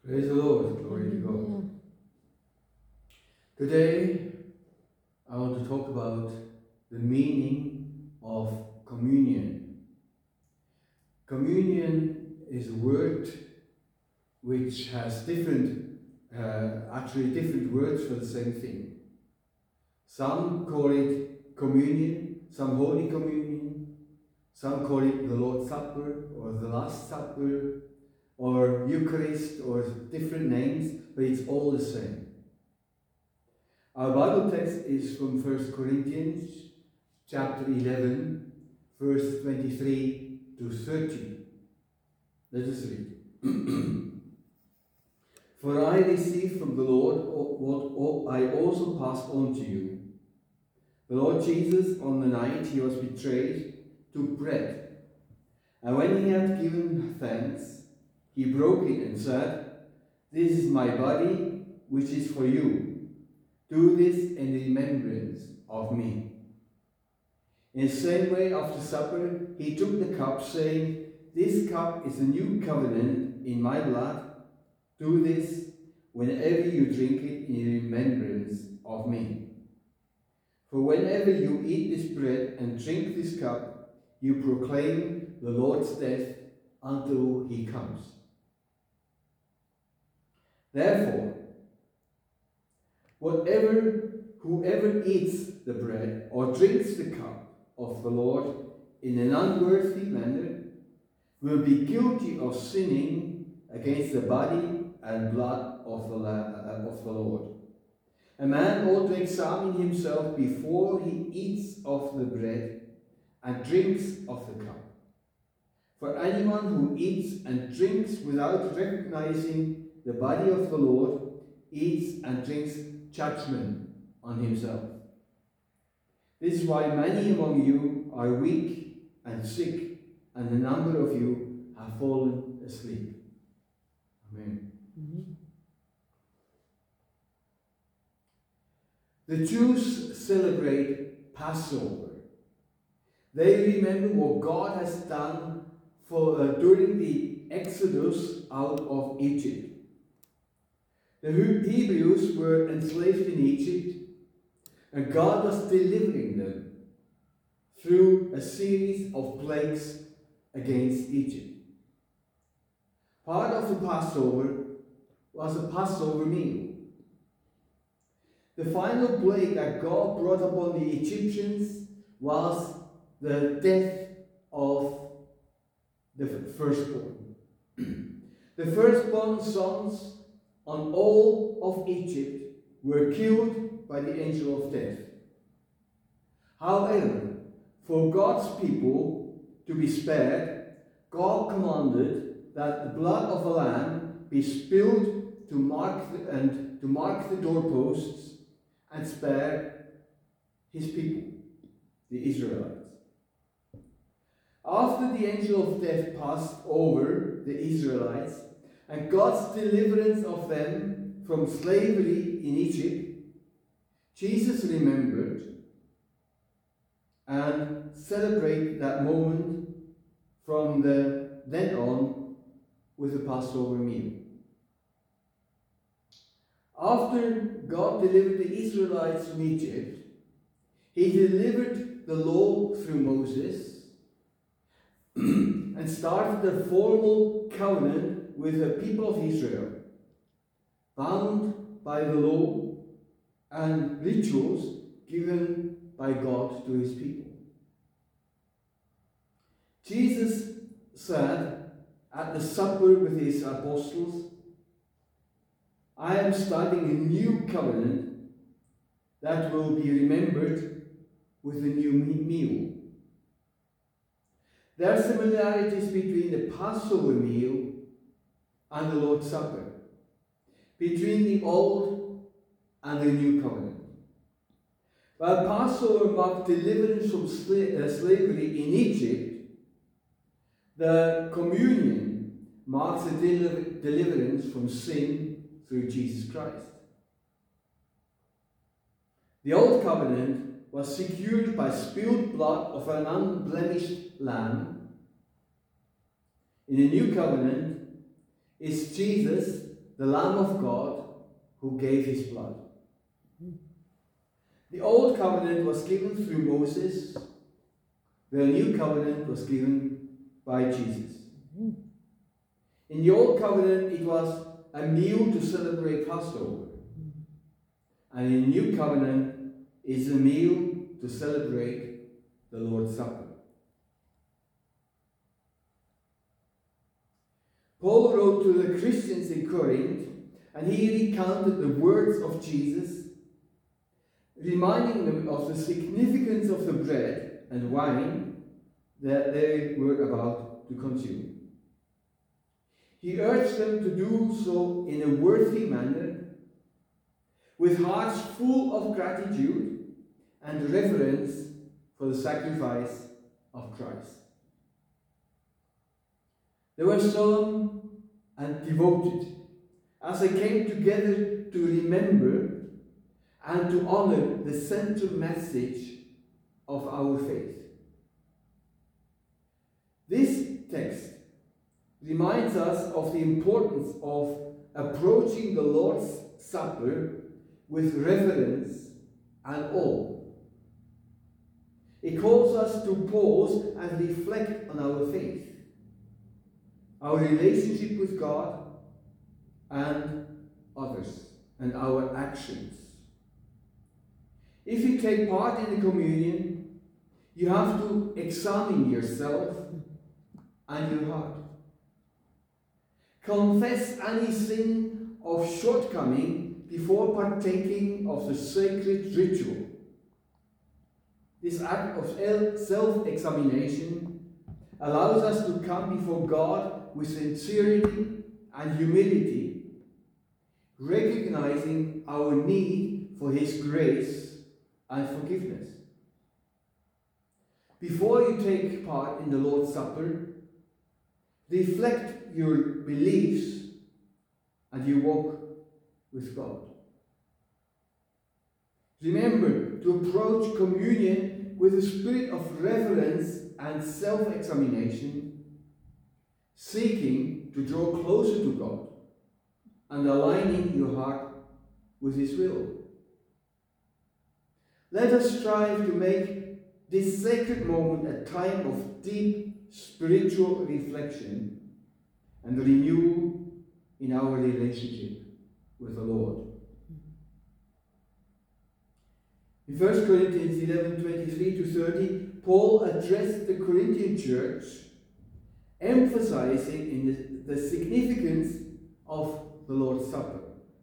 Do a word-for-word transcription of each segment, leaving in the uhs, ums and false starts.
Praise the Lord. Glory to God. Today, I want to talk about the meaning of communion. Communion is a word which has different, uh, actually different words for the same thing. Some call it communion, some Holy Communion, some call it the Lord's Supper or the Last Supper or Eucharist or different names, but it's all the same. Our Bible text is from First Corinthians chapter eleven, verse twenty-three to thirty. Let us read. For I received from the Lord what I also passed on to you. The Lord Jesus, on the night he was betrayed, took bread. And when he had given thanks, he broke it and said, "This is my body, which is for you. Do this in remembrance of me." In the same way, after supper, he took the cup, saying, "This cup is a new covenant in my blood. Do this whenever you drink it in remembrance of me. For whenever you eat this bread and drink this cup, you proclaim the Lord's death until he comes. Therefore, whatever, whoever eats the bread or drinks the cup of the Lord in an unworthy manner will be guilty of sinning against the body and blood of the, uh, of the Lord. A man ought to examine himself before he eats of the bread and drinks of the cup. For anyone who eats and drinks without recognizing the body of the Lord eats and drinks judgment on himself. This is why many among you are weak and sick, and a number of you have fallen asleep." Amen. Mm-hmm. The Jews celebrate Passover. They remember what God has done for uh, during the Exodus out of Egypt. The Hebrews were enslaved in Egypt, and God was delivering them through a series of plagues against Egypt. Part of the Passover was a Passover meal. The final plague that God brought upon the Egyptians was the death of the firstborn. The firstborn sons on all of Egypt were killed by the angel of death. However, for God's people to be spared, God commanded that the blood of a lamb be spilled to mark the, and to mark the doorposts and spare his people, the Israelites. After the angel of death passed over the Israelites and God's deliverance of them from slavery in Egypt, Jesus remembered and celebrated that moment from the then on with the Passover meal. After God delivered the Israelites from Egypt, he delivered the law through Moses and started a formal covenant with the people of Israel, bound by the law and rituals given by God to his people. Jesus said at the supper with his apostles, "I am starting a new covenant that will be remembered with a new meal." There are similarities between the Passover meal and the Lord's Supper, between the Old and the New Covenant. While Passover marked deliverance from sla- uh, slavery in Egypt, the communion marks the del- deliverance from sin through Jesus Christ. The Old Covenant was secured by spilled blood of an unblemished lamb. In the New Covenant is Jesus, the Lamb of God who gave his blood. The old covenant was given through Moses. The new covenant was given by Jesus. In the old covenant, it was a meal to celebrate Passover. And in the new covenant, it's a meal to celebrate the Lord's Supper. Paul wrote to the Christians in Corinth, and he recounted the words of Jesus, reminding them of the significance of the bread and wine that they were about to consume. He urged them to do so in a worthy manner, with hearts full of gratitude and reverence for the sacrifice of Christ. They were solemn and devoted as they came together to remember and to honor the central message of our faith. This text reminds us of the importance of approaching the Lord's Supper with reverence and awe. It calls us to pause and reflect on our faith, our relationship with God and others, and our actions. If you take part in the communion, you have to examine yourself and your heart. Confess any sin of shortcoming before partaking of the sacred ritual. This act of self-examination allows us to come before God with sincerity and humility, recognizing our need for His grace and forgiveness. Before you take part in the Lord's Supper, reflect your beliefs and you walk with God. Remember to approach communion with a spirit of reverence and self-examination, seeking to draw closer to God and aligning your heart with His will. Let us strive to make this sacred moment a time of deep spiritual reflection and renewal in our relationship with the Lord. In First Corinthians eleven, twenty-three to thirty, Paul addressed the Corinthian church, emphasizing in the, the significance of the Lord's Supper.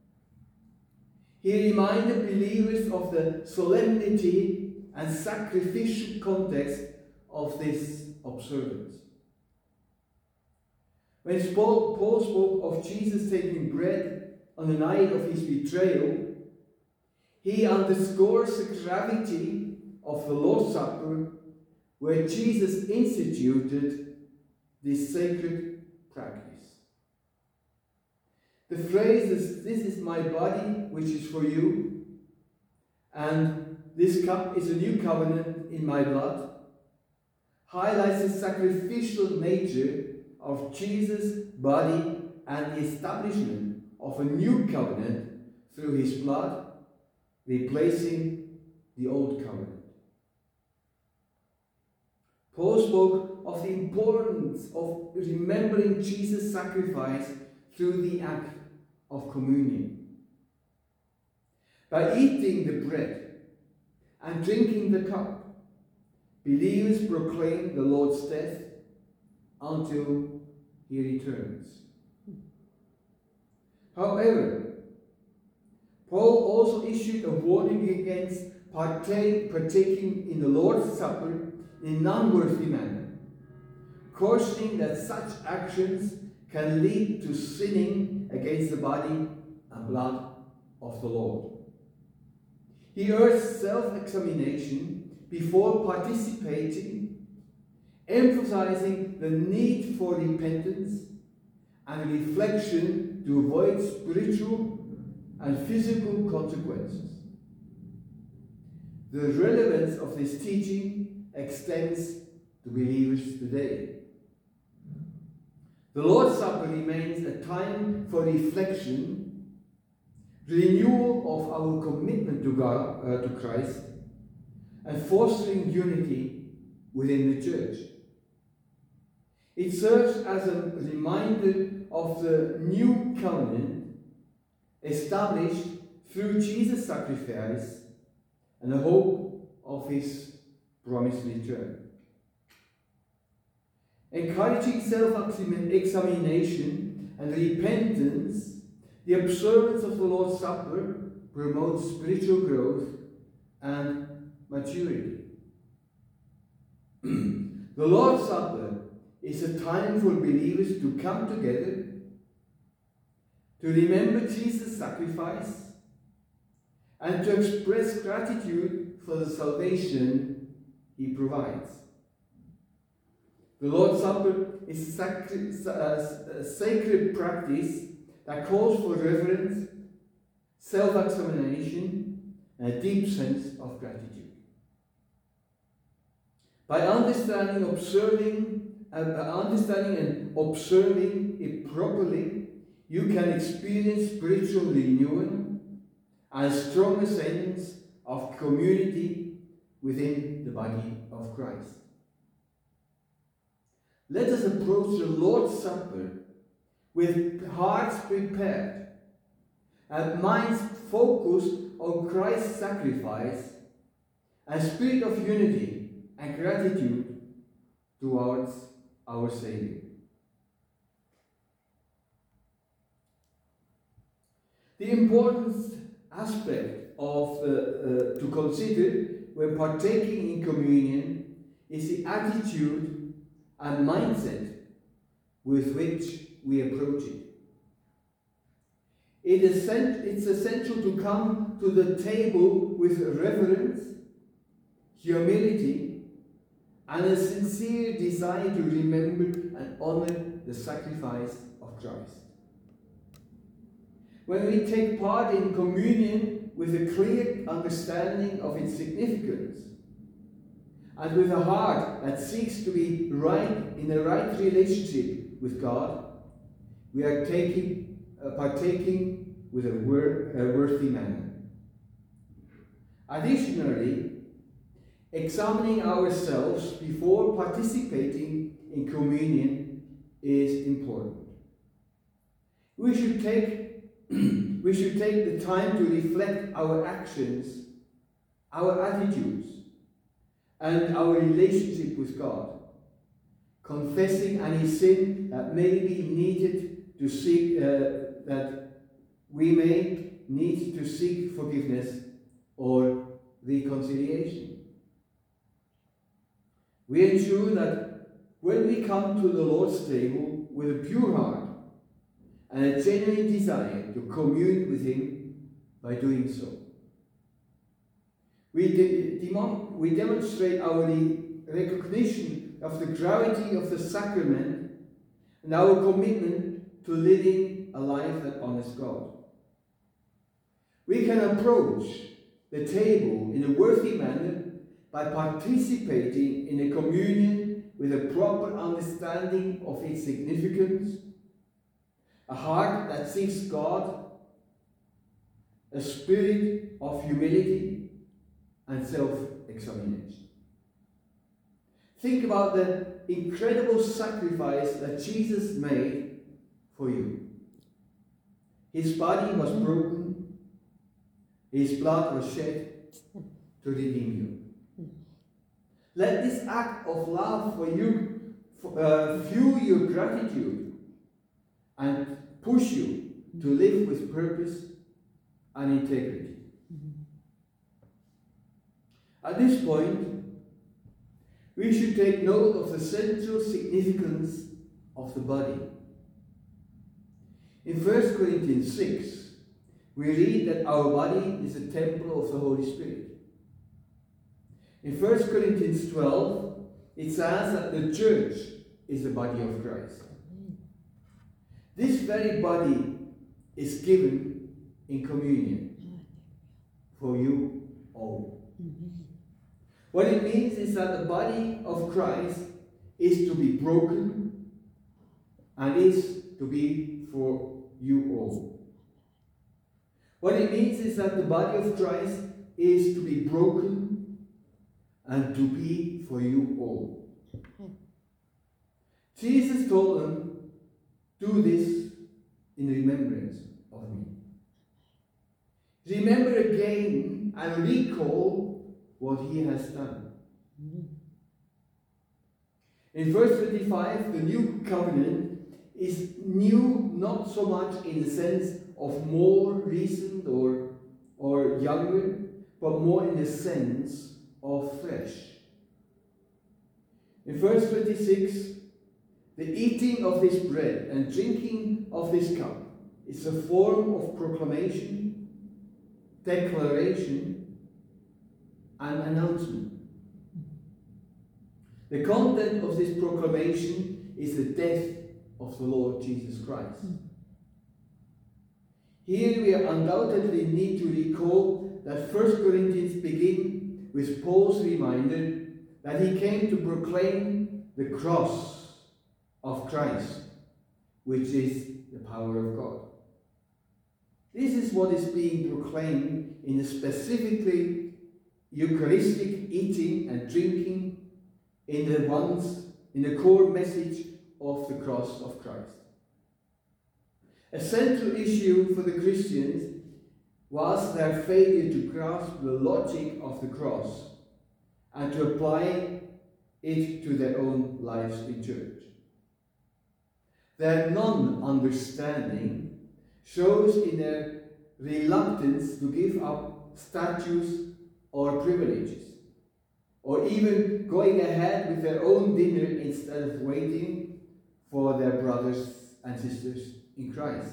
He reminded believers of the solemnity and sacrificial context of this observance. When Paul spoke of Jesus taking bread on the night of his betrayal, he underscores the gravity of the Lord's Supper, where Jesus instituted this sacred practice. The phrase is, "This is my body, which is for you," and "This cup is a new covenant in my blood," highlights the sacrificial nature of Jesus' body and the establishment of a new covenant through his blood, replacing the old covenant. Paul spoke of the importance of remembering Jesus' sacrifice through the act of communion. By eating the bread and drinking the cup, believers proclaim the Lord's death until he returns. However, Paul also issued a warning against partake, partaking in the Lord's Supper in an unworthy manner, cautioning that such actions can lead to sinning against the body and blood of the Lord. He urged self-examination before participating, emphasizing the need for repentance and reflection to avoid spiritual and physical consequences. The relevance of this teaching extends to believers today. The Lord's Supper remains a time for reflection, renewal of our commitment to God, uh, to Christ, and fostering unity within the church. It serves as a reminder of the new covenant established through Jesus' sacrifice and the hope of his promised return. Encouraging self-examination and repentance, the observance of the Lord's Supper promotes spiritual growth and maturity. The Lord's Supper is a time for believers to come together, to remember Jesus' sacrifice, and to express gratitude for the salvation he provides. The Lord's Supper is a sacred, a sacred practice that calls for reverence, self-examination, and a deep sense of gratitude. By understanding, observing, uh, understanding and observing it properly, you can experience spiritual renewal and a stronger sense of community within the body of Christ. Let us approach the Lord's Supper with hearts prepared and minds focused on Christ's sacrifice and spirit of unity and gratitude towards our Savior. The important aspect of the, uh, to consider when partaking in communion is the attitude and mindset with which we approach it. It is it's essential to come to the table with reverence, humility, and a sincere desire to remember and honor the sacrifice of Christ. When we take part in communion with a clear understanding of its significance, and with a heart that seeks to be right in a right relationship with God, we are taking, uh, partaking with a, wor a worthy manner. Additionally, examining ourselves before participating in communion is important. We should take, we should take the time to reflect our actions, our attitudes, and our relationship with God, confessing any sin that may be needed to seek, uh, that we may need to seek forgiveness or reconciliation. We ensure that when we come to the Lord's table with a pure heart and a genuine desire to commune with Him by doing so, We, de we demonstrate our recognition of the gravity of the sacrament and our commitment to living a life that honors God. We can approach the table in a worthy manner by participating in a communion with a proper understanding of its significance, a heart that seeks God, a spirit of humility, and self-examination. Think about the incredible sacrifice that Jesus made for you. His body was broken, his blood was shed to redeem you. Let this act of love for you uh, fuel your gratitude and push you to live with purpose and integrity. At this point, we should take note of the central significance of the body. In First Corinthians six, we read that our body is a temple of the Holy Spirit. In First Corinthians twelve, it says that the church is the body of Christ. This very body is given in communion for you all. What it means is that the body of Christ is to be broken, and is to be for you all. What it means is that the body of Christ is to be broken and to be for you all. Jesus told them, do this in remembrance of me. Remember again and recall what he has done. In verse twenty-five, the new covenant is new not so much in the sense of more recent or, or younger, but more in the sense of flesh. In verse twenty-six, the eating of this bread and drinking of this cup is a form of proclamation, declaration, and announcement. The content of this proclamation is the death of the Lord Jesus Christ. Here we undoubtedly need to recall that First Corinthians begin with Paul's reminder that he came to proclaim the cross of Christ, which is the power of God. This is what is being proclaimed in the specifically Eucharistic eating and drinking in the ones in the core message of the cross of Christ. A central issue for the Christians was their failure to grasp the logic of the cross and to apply it to their own lives in church. Their non-understanding shows in their reluctance to give up status or privileges, or even going ahead with their own dinner instead of waiting for their brothers and sisters in Christ.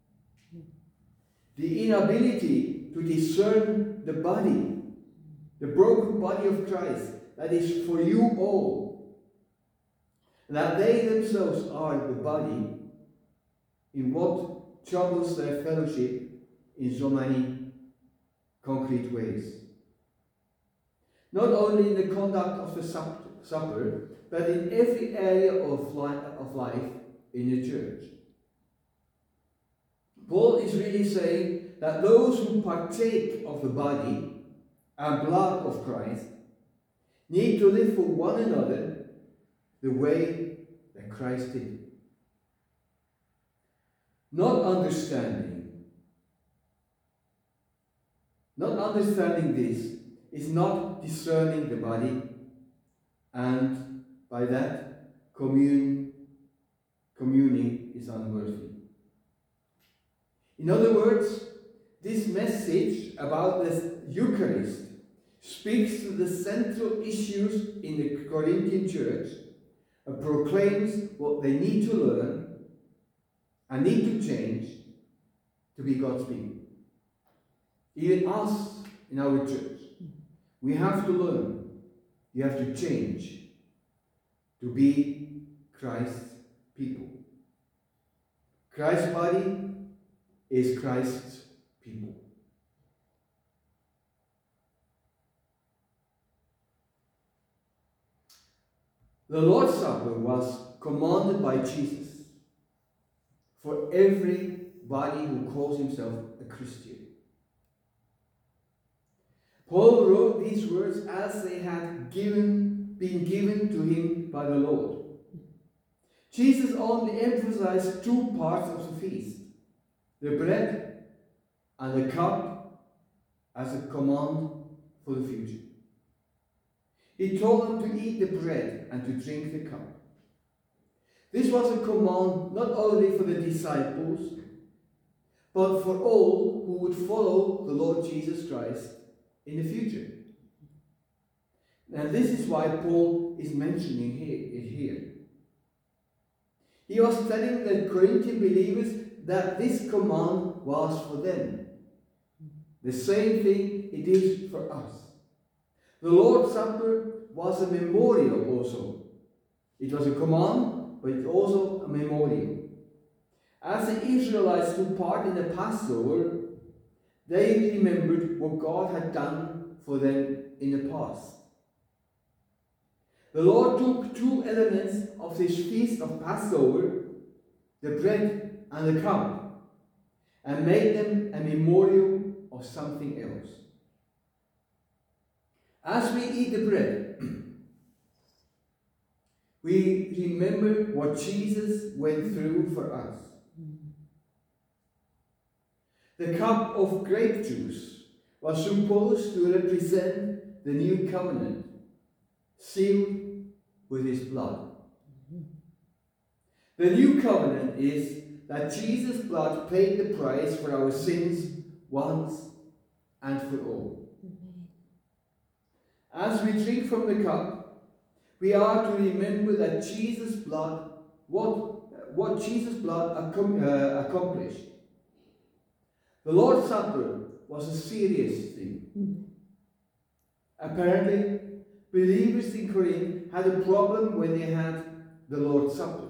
The inability to discern the body, the broken body of Christ, that is for you all, that they themselves are the body, in what troubles their fellowship in so many concrete ways. Not only in the conduct of the supper, but in every area of life, of life in the church. Paul is really saying that those who partake of the body and blood of Christ need to live for one another the way that Christ did. Not understanding, not understanding this is not discerning the body, and by that, commune, communing is unworthy. In other words, this message about the Eucharist speaks to the central issues in the Corinthian church and proclaims what they need to learn and need to change to be God's people. Even us in our church, we have to learn, we have to change to be Christ's people. Christ's body is Christ's people. The Lord's Supper was commanded by Jesus for everybody who calls himself a Christian. Paul wrote these words as they had given, been given to him by the Lord. Jesus only emphasized two parts of the feast, the bread and the cup, as a command for the future. He told them to eat the bread and to drink the cup. This was a command not only for the disciples, but for all who would follow the Lord Jesus Christ in the future. And this is why Paul is mentioning it here. He was telling the Corinthian believers that this command was for them. The same thing it is for us. The Lord's Supper was a memorial also. It was a command, but it's also a memorial. As the Israelites took part in the Passover, they remembered what God had done for them in the past. The Lord took two elements of this feast of Passover the bread and the cup, and made them a memorial of something else. As we eat the bread, we remember what Jesus went through for us. The cup of grape juice was supposed to represent the new covenant, sealed with his blood. The new covenant is that Jesus' blood paid the price for our sins once and for all. As we drink from the cup, we are to remember that Jesus' blood, what, what Jesus' blood accom- uh, accomplished. The Lord's Supper was a serious thing. Apparently, believers in Corinth had a problem when they had the Lord's Supper.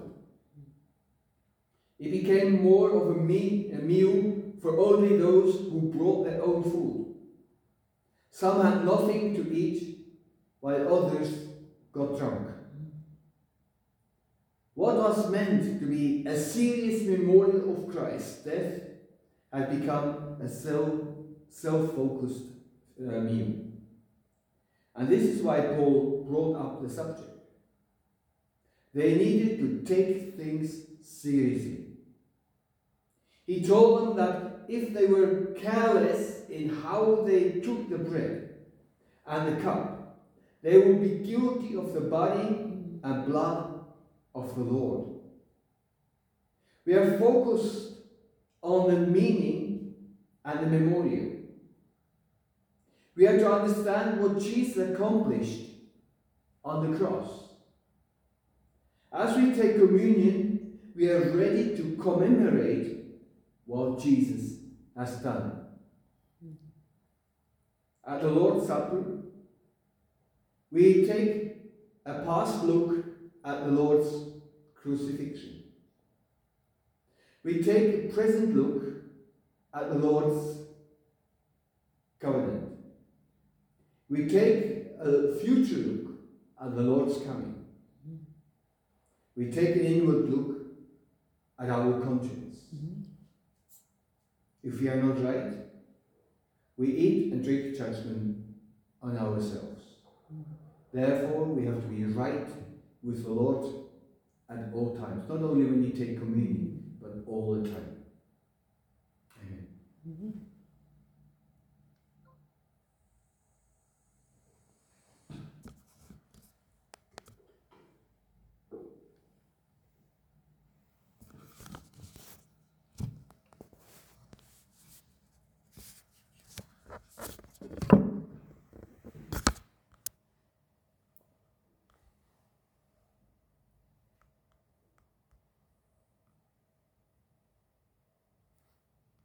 It became more of a, me- a meal for only those who brought their own food. Some had nothing to eat, while others got drunk. What was meant to be a serious memorial of Christ's death had become a self, self-focused uh, meal. And this is why Paul brought up the subject. They needed to take things seriously. He told them that if they were careless in how they took the bread and the cup, they would be guilty of the body and blood of the Lord. We are focused on the meaning and the memorial. We are to understand what Jesus accomplished on the cross. As we take communion, we are ready to commemorate what Jesus has done. At the Lord's Supper, we take a past look at the Lord's crucifixion. We take a present look at the Lord's covenant. We take a future look at the Lord's coming. We take an inward look at our conscience. If we are not right, we eat and drink judgment on ourselves. Therefore, we have to be right with the Lord at all times. Not only when you take communion, but all the time.